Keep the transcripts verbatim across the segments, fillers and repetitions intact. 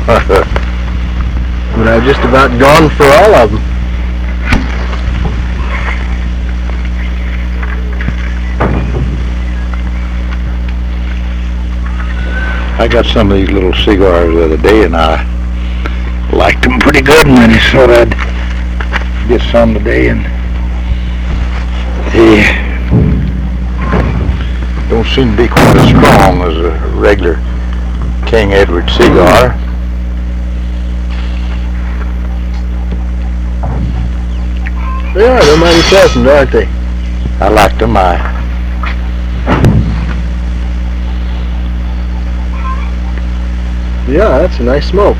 But I've just about gone for all of them. I got some of these little cigars the other day, and I liked them pretty good, and I thought I'd get some today, and they don't seem to be quite as strong as a regular King Edward cigar. They are, they're mighty pleasant, aren't they? I like them. I Yeah, that's a nice smoke.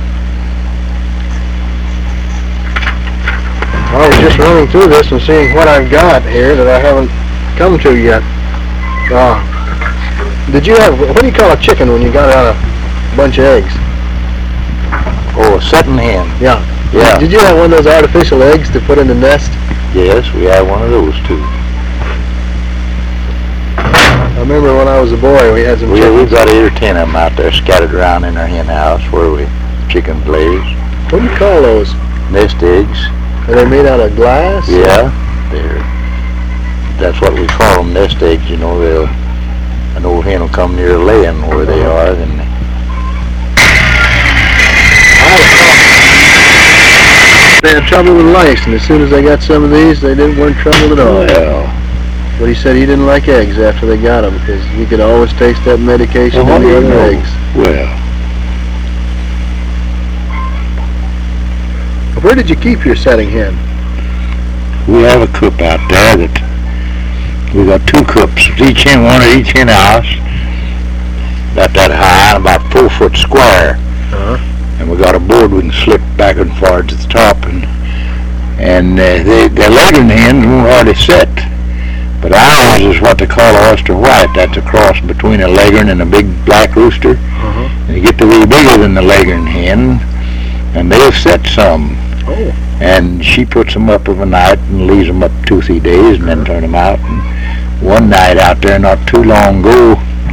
I was just running through this and seeing what I've got here that I haven't come to yet. Uh, did you have, what do you call a chicken when you got out a bunch of eggs? oh, a setting hen. Yeah. Yeah. Did you have one of those artificial eggs to put in the nest? Yes, we had one of those too. I remember when I was a boy, we had some We, chickens. we've got eight or ten of them out there scattered around in our hen house where we chickens lays. What do you call those? Nest eggs. Are they made out of glass? Yeah, they're, that's what we call them, nest eggs. You know, they'll, an old hen will come near laying where they are, then they, They had trouble with lice, and as soon as they got some of these, they didn't weren't trouble at all. well, But he said he didn't like eggs after they got them because you could always taste that medication Well, in the what do you other know? eggs. well, Where did you keep your setting hen? we have a coop out there that, we got two coops, each hen, one at each hen house, about that high, and about four foot square. Uh-huh. And we got a board we can slip back and forwards at the top, and and uh, they, the leghorn hens won't hardly set. But ours is what they call a oyster white. That's a cross between a leghorn and a big black rooster. Uh-huh. And you get to be bigger than the leghorn hen, and they'll set some. Oh. And she puts them up of a night and leaves them up two, three days, and then turn them out. And one night out there, not too long ago,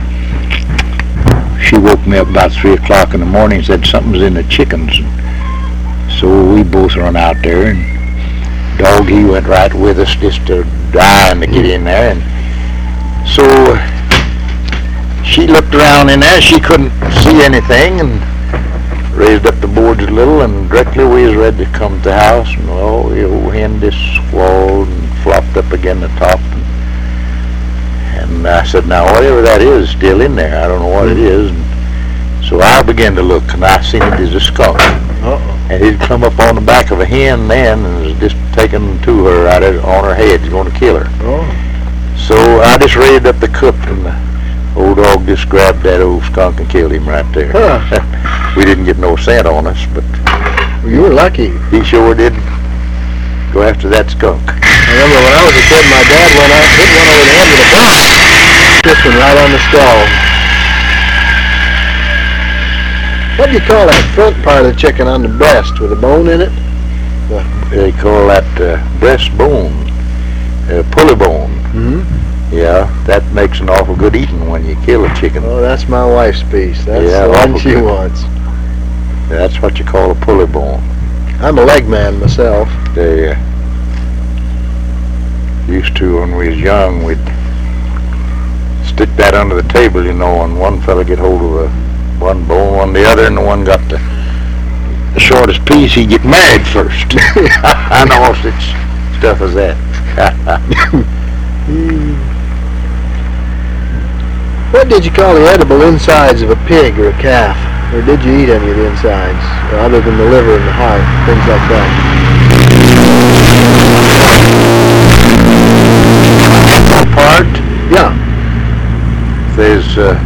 she woke me up about three o'clock in the morning and said something's in the chickens. So we both run out there, and dog, he went right with us just to dying to get in there. And so she looked around in there, she couldn't see anything, and raised up the boards a little, and directly we was ready to come to the house, and oh, the old hen just swallowed and flopped up again the top. And I said, now whatever that is still in there, I don't know what it is. And so I began to look, and I seen it as a skunk. Uh-oh. And he'd come up on the back of a hen then and was just taking to her right on her head, going to kill her. Oh. So I just raised up the coop, and the old dog just grabbed that old skunk and killed him right there. Huh. We didn't get no scent on us, but Well, you were lucky. he sure did go after that skunk. I remember when I was a kid, my dad went out, hit one over the head with a bone. This one right on the skull. What do you call that front part of the chicken on the breast with a bone in it? They call that uh, breastbone, uh, pulley bone. Mm-hmm. Yeah, that makes an awful good eating when you kill a chicken. Oh, that's my wife's piece. That's Yeah, the one awful she good. wants. That's what you call a pulley bone. I'm a leg man myself. They uh, used to, when we was young, we'd stick that under the table, you know, and one fella get hold of a, one bone, one the other, and the one got the, the shortest piece, he'd get married first. I know such stuff as that. What did you call the edible insides of a pig or a calf? Or did you eat any of the insides, other than the liver and the heart, things like that? Part, Yeah. there's uh,